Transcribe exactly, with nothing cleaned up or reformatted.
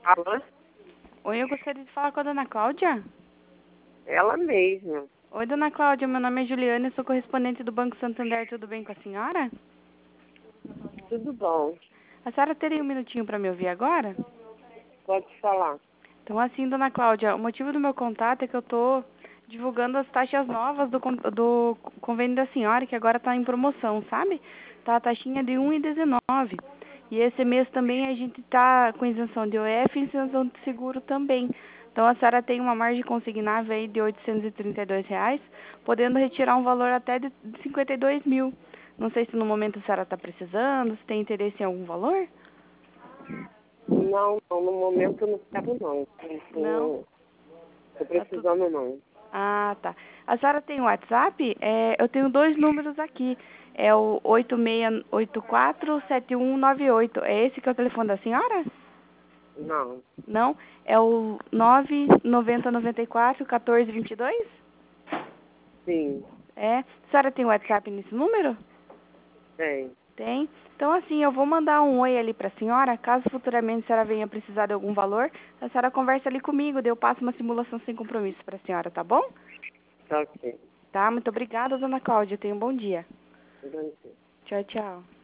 Alô? Oi, eu gostaria de falar com a dona Cláudia. Ela mesma. Oi, dona Cláudia, meu nome é Juliana, eu sou correspondente do Banco Santander, tudo bem com a senhora? Tudo bom. A senhora teria um minutinho para me ouvir agora? Pode falar. Então, assim, dona Cláudia, o motivo do meu contato é que eu estou divulgando as taxas novas do, con- do convênio da senhora, que agora está em promoção, sabe? Tá a taxinha de um vírgula dezenove. E esse mês também a gente está com isenção de O F e isenção de seguro também. Então, a senhora tem uma margem consignável aí de oitocentos e trinta e dois reais, podendo retirar um valor até de cinquenta e dois mil. Não sei se no momento a senhora está precisando, se tem interesse em algum valor? Não, não, no momento eu não quero não. Não Não? tô, tô Tá tudo. precisando não. Ah, tá. A senhora tem WhatsApp? É, eu tenho dois números aqui. É o oito seis oito quatro sete um nove oito. É esse que é o telefone da senhora? Não. Não? É o nove nove zero nove quatro um quatro dois dois? Sim, É. A senhora tem WhatsApp nesse número? tem. Tem. Então, assim, eu vou mandar um oi ali pra senhora. Caso futuramente a senhora venha precisar de algum valor, a senhora conversa ali comigo. Daí eu passo uma simulação sem compromisso pra senhora, tá bom? Tá ok. Tá? Muito obrigada, dona Cláudia. Tenha um bom dia. Entendi. Tchau, tchau.